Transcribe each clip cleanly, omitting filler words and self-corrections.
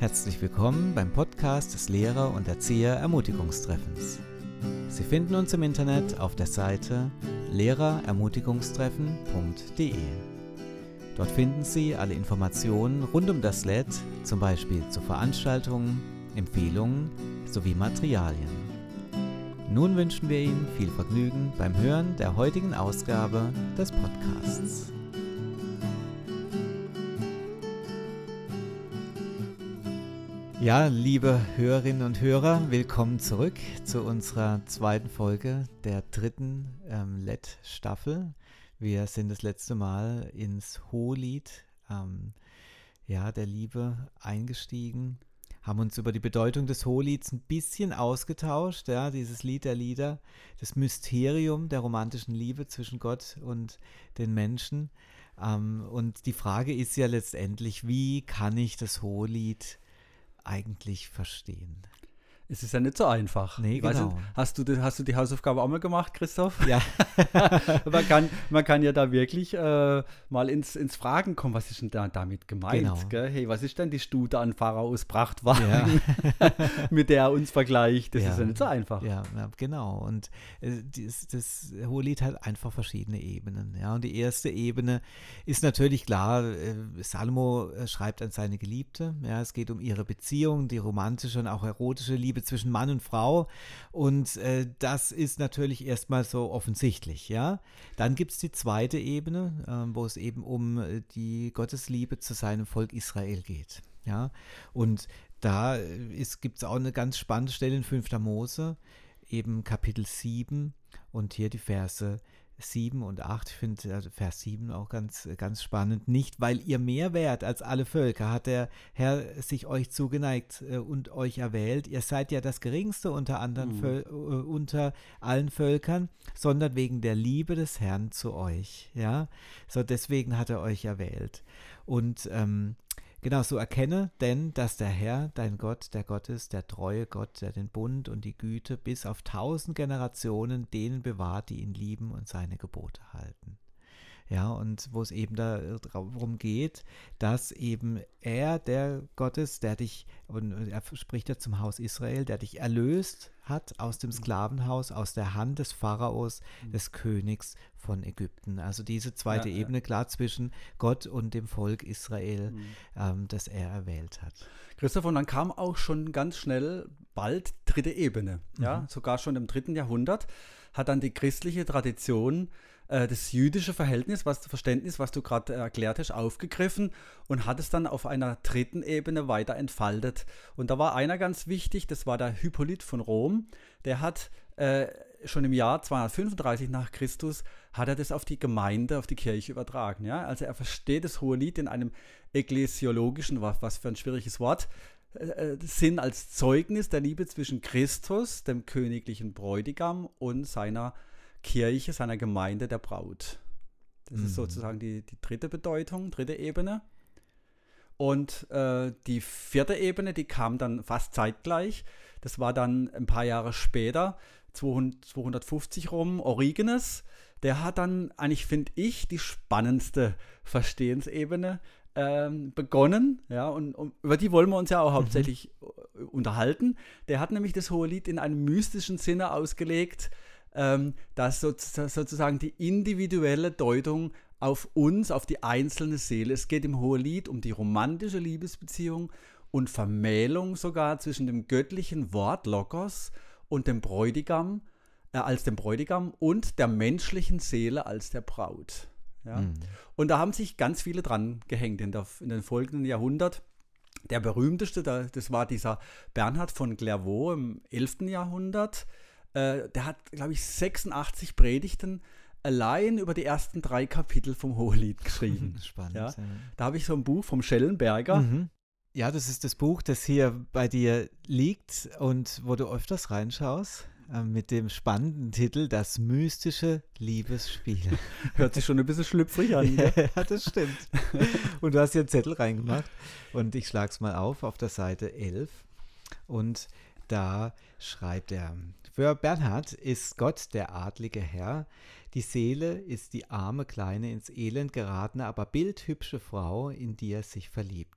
Herzlich willkommen beim Podcast des Lehrer- und Erzieher-Ermutigungstreffens. Sie finden uns im Internet auf der Seite lehrerermutigungstreffen.de. Dort finden Sie alle Informationen rund um das LED, zum Beispiel zu Veranstaltungen, Empfehlungen sowie Materialien. Nun wünschen wir Ihnen viel Vergnügen beim Hören der heutigen Ausgabe des Podcasts. Ja, liebe Hörerinnen und Hörer, willkommen zurück zu unserer zweiten Folge der dritten LED-Staffel. Wir sind das letzte Mal ins Hohelied der Liebe eingestiegen, haben uns über die Bedeutung des Hohelieds ein bisschen ausgetauscht, ja, dieses Lied der Lieder, das Mysterium der romantischen Liebe zwischen Gott und den Menschen. Und die Frage ist ja letztendlich, wie kann ich das Hohelied eigentlich verstehen? Es ist ja nicht so einfach. Nee, genau. Hast du die Hausaufgabe auch mal gemacht, Christoph? Ja. man kann ja da wirklich mal ins Fragen kommen. Was ist denn da damit gemeint? Genau. Gell? Hey, was ist denn die Stute an Pharaos Prachtwagen, mit der er uns vergleicht? Das ist ja nicht so einfach. Ja, genau. Und das Hohelied hat einfach verschiedene Ebenen. Ja? Und die erste Ebene ist natürlich klar, Salomo schreibt an seine Geliebte. Ja? Es geht um ihre Beziehung, die romantische und auch erotische Liebe zwischen Mann und Frau, und das ist natürlich erstmal so offensichtlich, ja. Dann gibt es die zweite Ebene, wo es eben um die Gottesliebe zu seinem Volk Israel geht, ja. Und da gibt es auch eine ganz spannende Stelle in 5. Mose, eben Kapitel 7 und hier die Verse 7 und 8, ich finde Vers 7 auch ganz, ganz spannend. Nicht, weil ihr mehr wärt als alle Völker, hat der Herr sich euch zugeneigt und euch erwählt. Ihr seid ja das Geringste unter allen Völkern, sondern wegen der Liebe des Herrn zu euch. Ja? So, deswegen hat er euch erwählt. Und genau, so erkenne denn, dass der Herr, dein Gott, der Gott ist, der treue Gott, der den Bund und die Güte bis auf 1000 Generationen denen bewahrt, die ihn lieben und seine Gebote halten. Ja, und wo es eben darum geht, dass eben er der Gott ist, der dich, und er spricht ja zum Haus Israel, der dich erlöst hat aus dem Sklavenhaus, aus der Hand des Pharaos, des Königs von Ägypten. Also diese zweite Ebene, klar, zwischen Gott und dem Volk Israel, das er erwählt hat. Christoph, und dann kam auch schon ganz schnell bald dritte Ebene. Ja? Sogar schon im 3. Jahrhundert hat dann die christliche Tradition das jüdische Verständnis, was du gerade erklärt hast, aufgegriffen und hat es dann auf einer dritten Ebene weiter entfaltet. Und da war einer ganz wichtig, das war der Hippolyt von Rom. Der hat schon im Jahr 235 nach Christus, hat er das auf die Gemeinde, auf die Kirche übertragen. Ja? Also er versteht das Hohelied in einem ekklesiologischen, was für ein schwieriges Wort, Sinn als Zeugnis der Liebe zwischen Christus, dem königlichen Bräutigam, und seiner Kirche, seiner Gemeinde, der Braut. Das ist sozusagen die dritte Bedeutung, dritte Ebene. Und die vierte Ebene, die kam dann fast zeitgleich. Das war dann ein paar Jahre später, 250 rum, Origenes. Der hat dann eigentlich, finde ich, die spannendste Verstehensebene begonnen. Ja, und über die wollen wir uns ja auch hauptsächlich unterhalten. Der hat nämlich das Hohelied in einem mystischen Sinne ausgelegt, dass sozusagen die individuelle Deutung auf uns, auf die einzelne Seele. Es geht im Hohelied um die romantische Liebesbeziehung und Vermählung sogar zwischen dem göttlichen Wort Logos und dem Bräutigam, als dem Bräutigam, und der menschlichen Seele als der Braut. Ja? Und da haben sich ganz viele dran gehängt in den folgenden Jahrhundert. Der berühmteste, das war dieser Bernhard von Clairvaux im 11. Jahrhundert. Der hat, glaube ich, 86 Predigten allein über die ersten 3 Kapitel vom Hohelied geschrieben. Spannend. Ja? Da habe ich so ein Buch vom Schellenberger. Ja, das ist das Buch, das hier bei dir liegt und wo du öfters reinschaust, mit dem spannenden Titel Das mystische Liebesspiel. Hört sich schon ein bisschen schlüpfrig an. Ja, das stimmt. Und du hast hier einen Zettel reingemacht und ich schlage es mal auf der Seite 11, und da schreibt er: Für Bernhard ist Gott der adlige Herr, die Seele ist die arme, kleine, ins Elend geratene, aber bildhübsche Frau, in die er sich verliebt.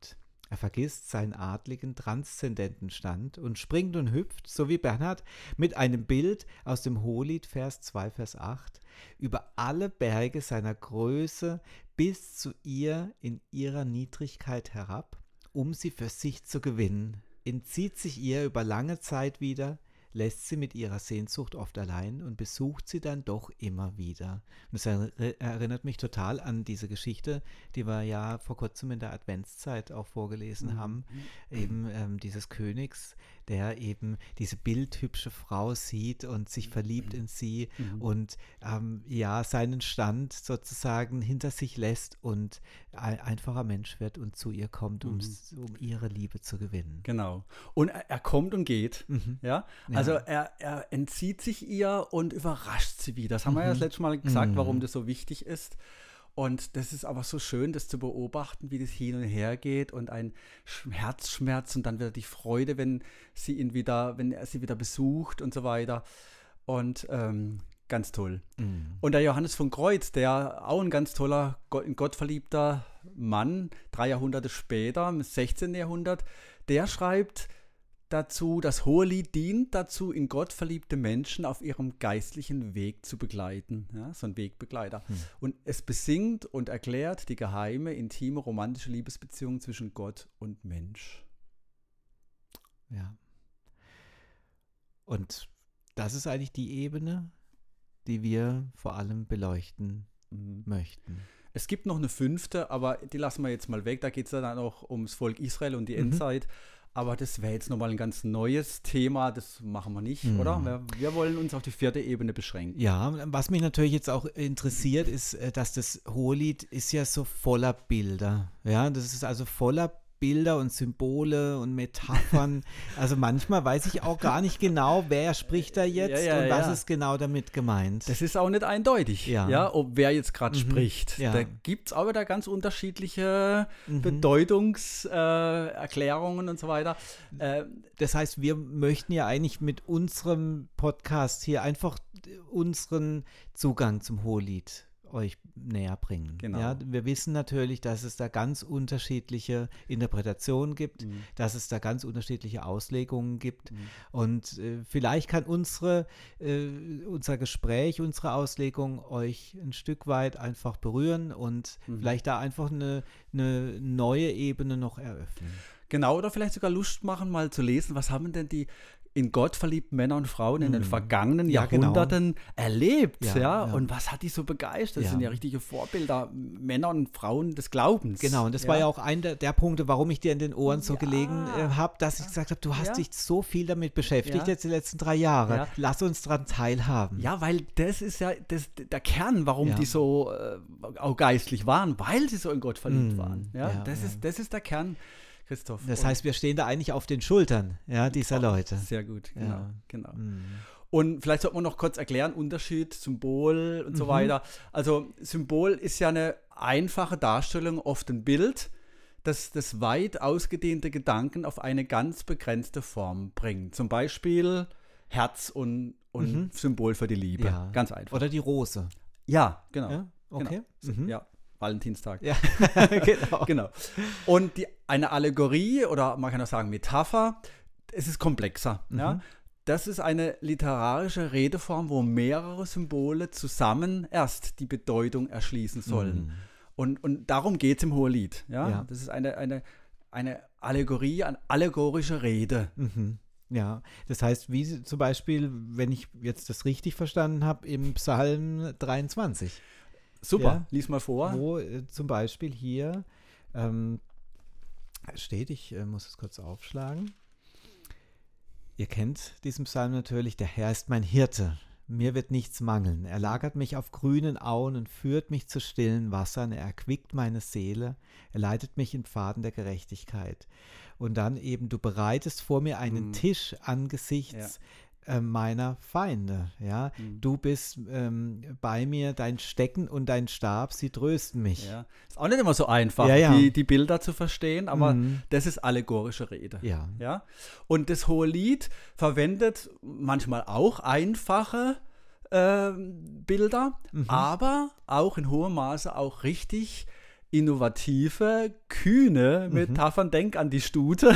Er vergisst seinen adligen, transzendenten Stand und springt und hüpft, so wie Bernhard, mit einem Bild aus dem Hohelied, Vers 2, Vers 8, über alle Berge seiner Größe bis zu ihr in ihrer Niedrigkeit herab, um sie für sich zu gewinnen, entzieht sich ihr über lange Zeit wieder, lässt sie mit ihrer Sehnsucht oft allein und besucht sie dann doch immer wieder. Und das erinnert mich total an diese Geschichte, die wir ja vor kurzem in der Adventszeit auch vorgelesen haben, eben dieses Königs, der eben diese bildhübsche Frau sieht und sich verliebt in sie und ja, seinen Stand sozusagen hinter sich lässt und ein einfacher Mensch wird und zu ihr kommt, um ihre Liebe zu gewinnen. Genau. Und er kommt und geht. Ja? Also er entzieht sich ihr und überrascht sie wieder. Das haben wir ja das letzte Mal gesagt, warum das so wichtig ist. Und das ist aber so schön, das zu beobachten, wie das hin und her geht und ein Herzschmerz und dann wieder die Freude, wenn er sie wieder besucht und so weiter. Und ganz toll. Und der Johannes von Kreuz, der auch ein ganz toller, in Gott verliebter Mann, 3 Jahrhunderte später, im 16. Jahrhundert, der schreibt dazu, das Hohelied dient dazu, in Gott verliebte Menschen auf ihrem geistlichen Weg zu begleiten. Ja, so ein Wegbegleiter. Und es besingt und erklärt die geheime, intime, romantische Liebesbeziehung zwischen Gott und Mensch. Ja. Und das ist eigentlich die Ebene, die wir vor allem beleuchten möchten. Es gibt noch eine 5., aber die lassen wir jetzt mal weg. Da geht es dann auch ums Volk Israel und die Endzeit. Aber das wäre jetzt nochmal ein ganz neues Thema, das machen wir nicht, oder? Wir wollen uns auf die 4. Ebene beschränken. Ja, was mich natürlich jetzt auch interessiert, ist, dass das Hohelied ist ja so voller Bilder. Ja, das ist also voller Bilder und Symbole und Metaphern. Also manchmal weiß ich auch gar nicht genau, wer spricht da jetzt und was ist genau damit gemeint. Das ist auch nicht eindeutig, ob wer jetzt gerade spricht. Ja. Da gibt es auch wieder ganz unterschiedliche Bedeutungserklärungen und so weiter. Das heißt, wir möchten ja eigentlich mit unserem Podcast hier einfach unseren Zugang zum Hohelied euch näher bringen. Genau. Ja, wir wissen natürlich, dass es da ganz unterschiedliche Interpretationen gibt, dass es da ganz unterschiedliche Auslegungen gibt und vielleicht kann unser Gespräch, unsere Auslegung euch ein Stück weit einfach berühren und vielleicht da einfach eine neue Ebene noch eröffnen. Genau, oder vielleicht sogar Lust machen, mal zu lesen, was haben denn die in Gott verliebten Männer und Frauen in den vergangenen Jahrhunderten erlebt, und was hat die so begeistert? Das sind ja richtige Vorbilder, Männer und Frauen des Glaubens. Genau, und das war ja auch einer der Punkte, warum ich dir in den Ohren so gelegen habe, dass ich gesagt habe, du hast dich so viel damit beschäftigt jetzt die letzten 3 Jahre. Ja. Lass uns daran teilhaben. Ja, weil das ist ja der Kern, warum die so auch geistlich waren, weil sie so in Gott verliebt waren. Ja? Das ist der Kern. Christoph. Das heißt, wir stehen da eigentlich auf den Schultern dieser Leute. Sehr gut, genau. Und vielleicht sollte man noch kurz erklären, Unterschied, Symbol und so weiter. Also Symbol ist ja eine einfache Darstellung, oft ein Bild, das weit ausgedehnte Gedanken auf eine ganz begrenzte Form bringt. Zum Beispiel Herz und Symbol für die Liebe. Ja. Ganz einfach. Oder die Rose. Ja, genau. Ja? Okay. Genau. Ja. Valentinstag. Ja, genau. Und eine Allegorie oder man kann auch sagen Metapher, es ist komplexer. Ja? Das ist eine literarische Redeform, wo mehrere Symbole zusammen erst die Bedeutung erschließen sollen. Und darum geht es im Hohelied. Ja? Das ist eine Allegorie, eine allegorische Rede. Ja, das heißt, wie zum Beispiel, wenn ich jetzt das richtig verstanden habe, im Psalm 23. Super, lies mal vor. Wo zum Beispiel hier steht, ich muss es kurz aufschlagen. Ihr kennt diesen Psalm natürlich, der Herr ist mein Hirte, mir wird nichts mangeln. Er lagert mich auf grünen Auen und führt mich zu stillen Wassern, er erquickt meine Seele, er leitet mich in Pfaden der Gerechtigkeit. Und dann eben, du bereitest vor mir einen Tisch angesichts meiner Feinde, Du bist bei mir, dein Stecken und dein Stab, sie trösten mich. Ja. Ist auch nicht immer so einfach, die Bilder zu verstehen, aber das ist allegorische Rede. Ja? Und das Hohelied verwendet manchmal auch einfache Bilder, aber auch in hohem Maße auch richtig innovative, kühne Metaphern. Denk an die Stute.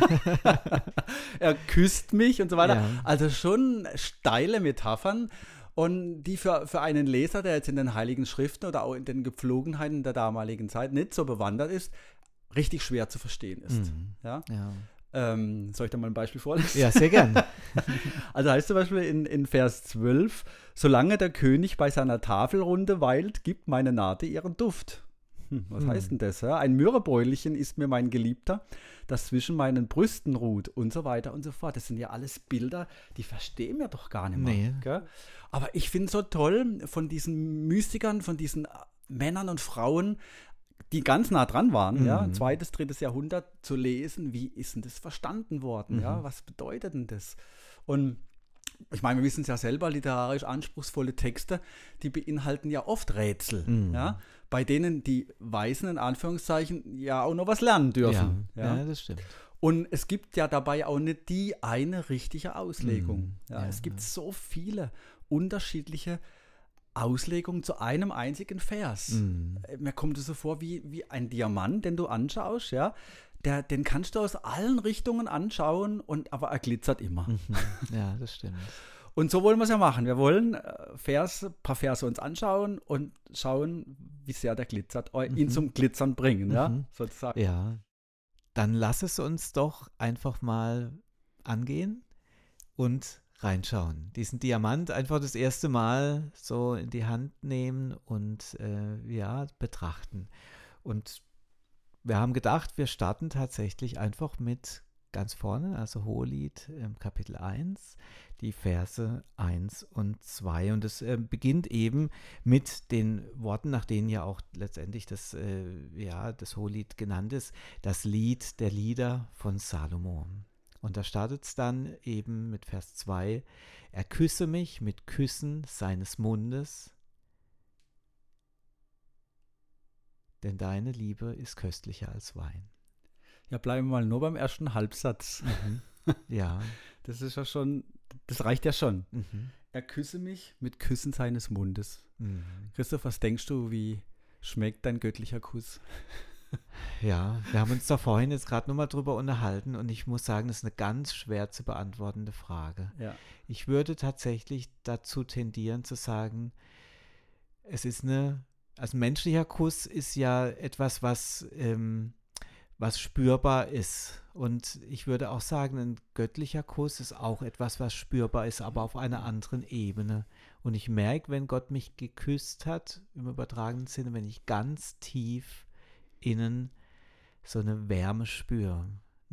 Er küsst mich und so weiter. Ja. Also schon steile Metaphern. Und die für einen Leser, der jetzt in den Heiligen Schriften oder auch in den Gepflogenheiten der damaligen Zeit nicht so bewandert ist, richtig schwer zu verstehen ist. Ja? Soll ich da mal ein Beispiel vorlesen? Ja, sehr gern. Also heißt zum Beispiel in Vers 12, solange der König bei seiner Tafelrunde weilt, gibt meine Nate ihren Duft. Was heißt denn das? Ja? Ein Myrrhebäuelchen ist mir mein Geliebter, das zwischen meinen Brüsten ruht und so weiter und so fort. Das sind ja alles Bilder, die verstehen wir doch gar nicht mehr. Nee. Gell? Aber ich finde es so toll, von diesen Mystikern, von diesen Männern und Frauen, die ganz nah dran waren, ja, 2., 3. Jahrhundert, zu lesen, wie ist denn das verstanden worden? Ja? Was bedeutet denn das? Und ich meine, wir wissen es ja selber, literarisch anspruchsvolle Texte, die beinhalten ja oft Rätsel, ja, bei denen die Weisen in Anführungszeichen ja auch noch was lernen dürfen. Ja, das stimmt. Und es gibt ja dabei auch nicht die eine richtige Auslegung. Es gibt so viele unterschiedliche Auslegungen zu einem einzigen Vers. Mir kommt es so vor wie ein Diamant, den du anschaust, ja. Den kannst du aus allen Richtungen anschauen, aber er glitzert immer. Ja, das stimmt. Und so wollen wir es ja machen. Wir wollen ein paar Verse uns anschauen und schauen, wie sehr der glitzert, ihn zum Glitzern bringen, ja, sozusagen. Ja, dann lass es uns doch einfach mal angehen und reinschauen. Diesen Diamant einfach das erste Mal so in die Hand nehmen und betrachten. Und wir haben gedacht, wir starten tatsächlich einfach mit ganz vorne, also Hohelied Kapitel 1, die Verse 1 und 2. Und es beginnt eben mit den Worten, nach denen ja auch letztendlich das Hohelied genannt ist, das Lied der Lieder von Salomo. Und da startet es dann eben mit Vers 2, er küsse mich mit Küssen seines Mundes, denn deine Liebe ist köstlicher als Wein. Ja, bleiben wir mal nur beim ersten Halbsatz. Ja. Das ist ja schon, das reicht ja schon. Er küsse mich mit Küssen seines Mundes. Christoph, was denkst du, wie schmeckt dein göttlicher Kuss? Ja, wir haben uns da vorhin jetzt gerade nochmal drüber unterhalten und ich muss sagen, das ist eine ganz schwer zu beantwortende Frage. Ja. Ich würde tatsächlich dazu tendieren zu sagen, also menschlicher Kuss ist ja etwas, was spürbar ist. Und ich würde auch sagen, ein göttlicher Kuss ist auch etwas, was spürbar ist, aber auf einer anderen Ebene. Und ich merke, wenn Gott mich geküsst hat, im übertragenen Sinne, wenn ich ganz tief innen so eine Wärme spüre,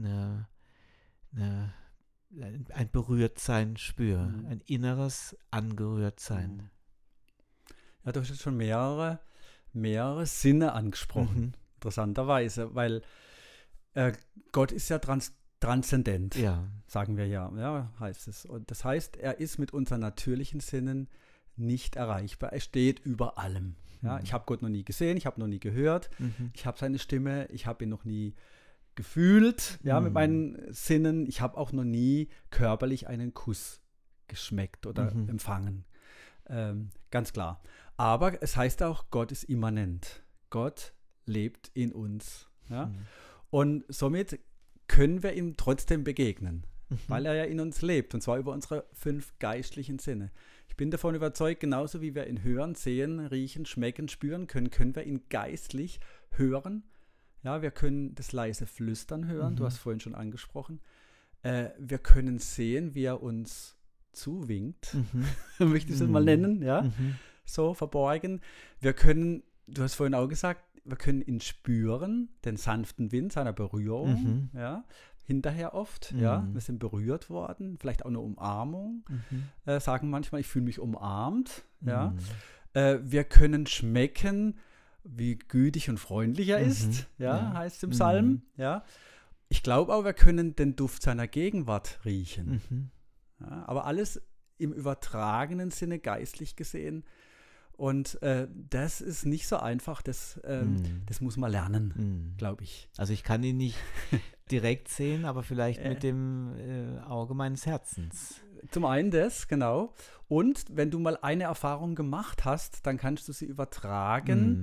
ein Berührtsein spüre, ein inneres Angerührtsein. Ja, du hast jetzt schon mehrere Sinne angesprochen, interessanterweise, weil Gott ist ja transzendent, sagen wir ja, heißt es. Und das heißt, er ist mit unseren natürlichen Sinnen nicht erreichbar. Er steht über allem. Ja? Ich habe Gott noch nie gesehen, ich habe noch nie gehört, ich habe seine Stimme, ich habe ihn noch nie gefühlt, mit meinen Sinnen. Ich habe auch noch nie körperlich einen Kuss geschmeckt oder empfangen. Ganz klar. Aber es heißt auch, Gott ist immanent. Gott lebt in uns. Ja? Und somit können wir ihm trotzdem begegnen, weil er ja in uns lebt, und zwar über unsere 5 geistlichen Sinne. Ich bin davon überzeugt, genauso wie wir ihn hören, sehen, riechen, schmecken, spüren können, können wir ihn geistlich hören. Ja, wir können das leise Flüstern hören, du hast vorhin schon angesprochen. Wir können sehen, wie er uns zuwinkt, möchte ich es mal nennen, ja, so verborgen. Wir können, du hast vorhin auch gesagt, wir können ihn spüren, den sanften Wind seiner Berührung, ja, hinterher oft, ja, wir sind berührt worden, vielleicht auch eine Umarmung, sagen manchmal, ich fühle mich umarmt, ja. Wir können schmecken, wie gütig und freundlich er ist, heißt es im Psalm, ja. Ich glaube auch, wir können den Duft seiner Gegenwart riechen, ja, aber alles im übertragenen Sinne geistlich gesehen. Und das ist nicht so einfach, das muss man lernen, glaube ich. Also ich kann ihn nicht direkt sehen, aber vielleicht mit dem Auge meines Herzens. Zum einen das, genau. Und wenn du mal eine Erfahrung gemacht hast, dann kannst du sie übertragen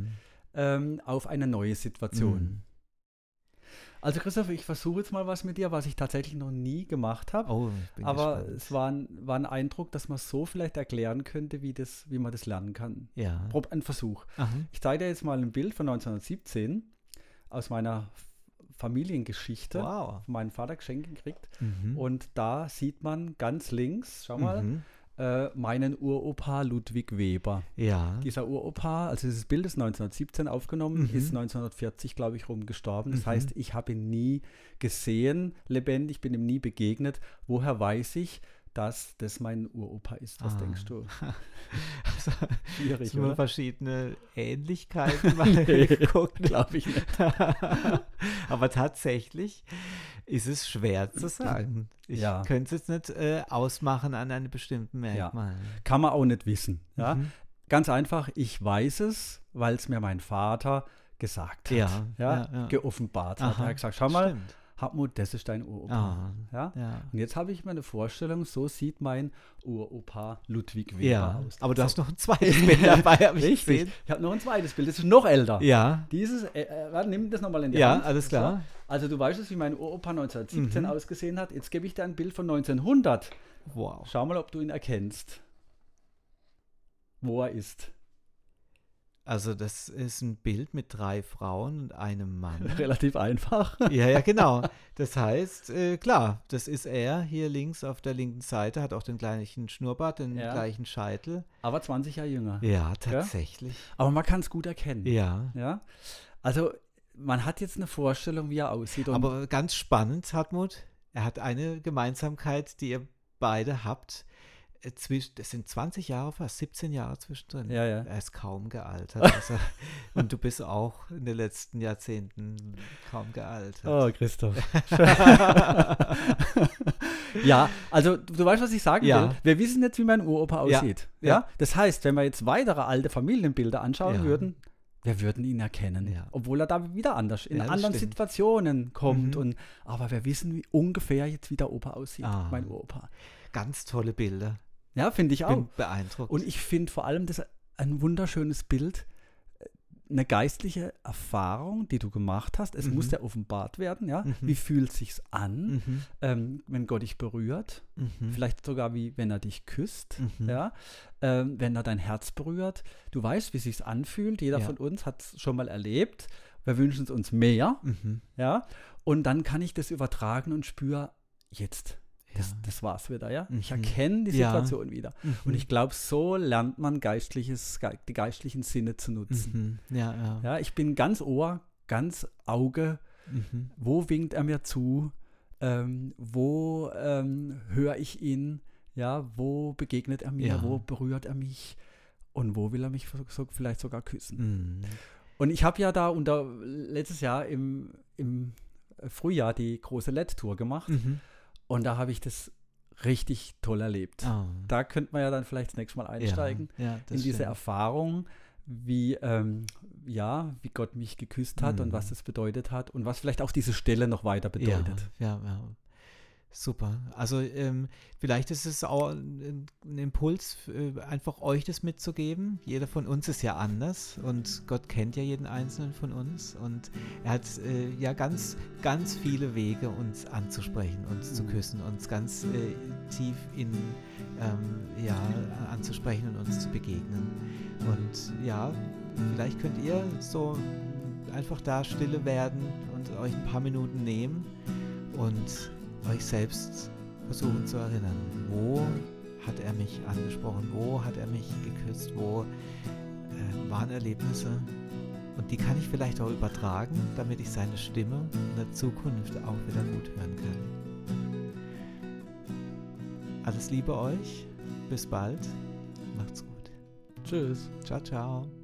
auf eine neue Situation. Also Christoph, ich versuche jetzt mal was mit dir, was ich tatsächlich noch nie gemacht habe. Oh, ich bin aber gespannt. es war ein Eindruck, dass man so vielleicht erklären könnte, wie man das lernen kann. Ja. Ein Versuch. Aha. Ich zeige dir jetzt mal ein Bild von 1917 aus meiner Familiengeschichte. Wow. Von meinem Vater geschenkt gekriegt. Mhm. Und da sieht man ganz links, schau mal, meinen Uropa Ludwig Weber. Ja. Dieser Uropa, also dieses Bild ist 1917 aufgenommen, ist 1940, glaube ich, rum gestorben. Das heißt, ich habe ihn nie gesehen, lebendig, bin ihm nie begegnet. Woher weiß ich, dass das mein Uropa ist? Was denkst du? Also, Schwierig, nur oder? verschiedene Ähnlichkeiten mal geguckt. Glaube ich nicht. Aber tatsächlich ist es schwer zu sagen. Ich Ja. könnte es jetzt nicht ausmachen an einem bestimmten Merkmal. Kann man auch nicht wissen. Ja? Mhm. Ganz einfach, ich weiß es, weil es mir mein Vater gesagt hat. Ja. Geoffenbart hat. Aha, Er hat gesagt, schau mal, stimmt. Hartmut, das ist dein Uropa. Ah, Ja? ja. Und jetzt habe ich mir eine Vorstellung, so sieht mein Uropa Ludwig Weber Ja, aus. aber du So. hast noch ein zweites Bild dabei, habe ich Richtig. gesehen. Ich habe noch ein zweites Bild, das ist noch älter. Ja, Dieses, nimm das nochmal in die ja, Hand. alles klar. So. Also du weißt es, wie mein Uropa 1917 ausgesehen hat. Jetzt gebe ich dir ein Bild von 1900. Wow. Schau mal, ob du ihn erkennst. Wo er ist. Also das ist ein Bild mit 3 Frauen und einem Mann. Relativ einfach. Ja, genau. Das heißt, klar, das ist er hier links auf der linken Seite, hat auch den gleichen Schnurrbart, den Ja. gleichen Scheitel. Aber 20 Jahre jünger. Ja, tatsächlich. Aber man kann es gut erkennen. Ja. Ja? Also man hat jetzt eine Vorstellung, wie er aussieht. Und Aber ganz spannend, Hartmut, er hat eine Gemeinsamkeit, die ihr beide habt. Das sind 20 Jahre, fast 17 Jahre zwischendrin. Ja. Er ist kaum gealtert. Also, und du bist auch in den letzten Jahrzehnten kaum gealtert. Oh, Christoph. Ja, also du weißt, was ich sagen Ja. will. Wir wissen jetzt, wie mein Uropa Ja. aussieht. Ja. Ja? Das heißt, wenn wir jetzt weitere alte Familienbilder anschauen Ja. würden, wir würden ihn erkennen. Ja. Obwohl er da wieder anders in Ja, das anderen stimmt. Situationen kommt. Mhm. Aber wir wissen wie ungefähr jetzt, wie der Opa aussieht, Ah. mein Uropa. Ganz tolle Bilder. Ja, finde ich auch. Bin beeindruckt. Und ich finde vor allem das ein wunderschönes Bild, eine geistliche Erfahrung, die du gemacht hast. Es muss ja offenbart werden, ja. Wie fühlt sich's an, wenn Gott dich berührt? Vielleicht sogar wie wenn er dich küsst, ja. Wenn er dein Herz berührt. Du weißt, wie sich's anfühlt. Jeder Ja. von uns hat es schon mal erlebt. Wir wünschen es uns mehr, ja. Und dann kann ich das übertragen und spüre jetzt. Das war's wieder, ja. Ich erkenne die Ja. Situation wieder. Und ich glaube, so lernt man die geistlichen Sinne zu nutzen. Ja. Ja, ich bin ganz Ohr, ganz Auge. Wo winkt er mir zu? Wo höre ich ihn? Ja, wo begegnet er mir? Ja. Wo berührt er mich? Und wo will er mich vielleicht sogar küssen? Mhm. Und ich habe ja da letztes Jahr im Frühjahr die große LED-Tour gemacht. Und da habe ich das richtig toll erlebt. Oh. Da könnte man ja dann vielleicht das nächste Mal einsteigen Ja, in diese stimmt. Erfahrung, wie Gott mich geküsst hat und was das bedeutet hat und was vielleicht auch diese Stelle noch weiter bedeutet. Ja. Super. Also vielleicht ist es auch ein Impuls, einfach euch das mitzugeben. Jeder von uns ist ja anders und Gott kennt ja jeden Einzelnen von uns und er hat ja ganz, ganz viele Wege, uns anzusprechen, uns zu küssen, uns ganz tief anzusprechen und uns zu begegnen. Und ja, vielleicht könnt ihr so einfach da stille werden und euch ein paar Minuten nehmen und euch selbst versuchen zu erinnern, wo hat er mich angesprochen, wo hat er mich geküsst, wo waren Erlebnisse und die kann ich vielleicht auch übertragen, damit ich seine Stimme in der Zukunft auch wieder gut hören kann. Alles Liebe euch, bis bald, macht's gut. Tschüss. Ciao, ciao.